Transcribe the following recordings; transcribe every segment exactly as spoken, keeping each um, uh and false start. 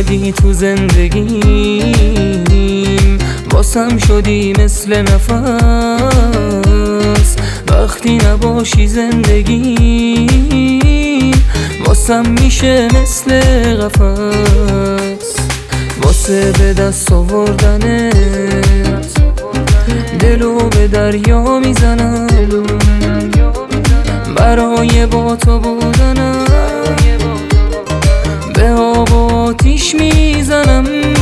اومدی تو زندگیم، واسم شدی مثل نفس. وقتی نباشی زندگیم واسم میشه مثل قفس. واسه به دست آوردنت دلو به دریا میزنم، برای با تو بودنم به آب و آتیش میزنم.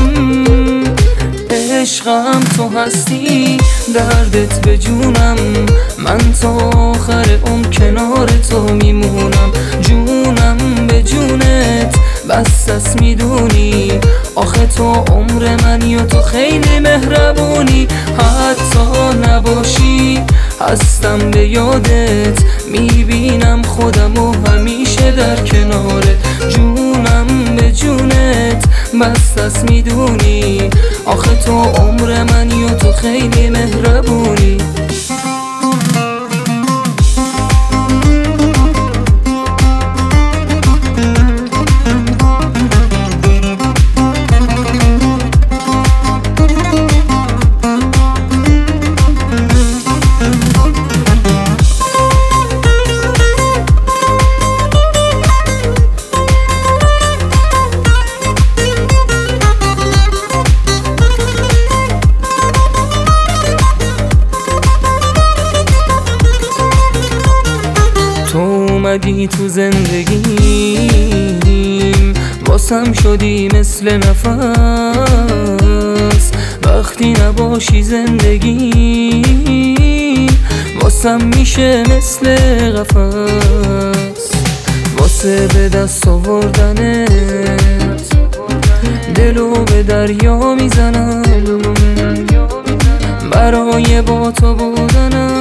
عشقم تو هستی، دردت به جونم، من تا آخر عمر کنار تو میمونم. جونم به جونت بس است میدونی، آخه تو عمر منی و تو خیلی مهربونی. حتی نباشی هستم به یادت، میبینم خودم و همیشه در کنارت. جونم به جونت بس است میدونی، آخه تو عمر منی و تو خیلی مهربونی. تو اومدی تو زندگیم، واسم شدی مثل نفس. وقتی نباشی زندگیم واسم میشه مثل قفس. واسه به دست آوردنت دلو به دریا میزنم، برای با تو بودنم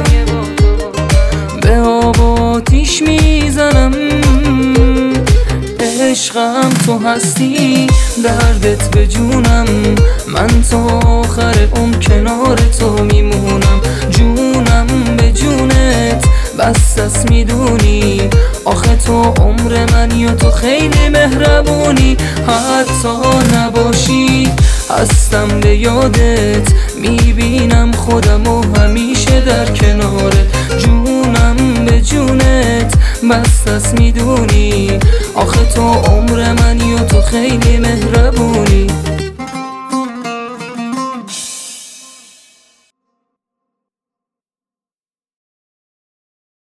به آب و آتیش میزنم. عشقم تو هستی، دردت به جونم، من تا آخر عمر کنار تو میمونم. جونم به جونت بس است میدونی، آخه تو عمر منی و تو خیلی مهربونی. حتی نباشی هستم به یادت، میبینم خودم و همیشه در کنارت. جونم به جونت بس است میدونی، آخه تو عمر منی و تو خیلی مهربونی.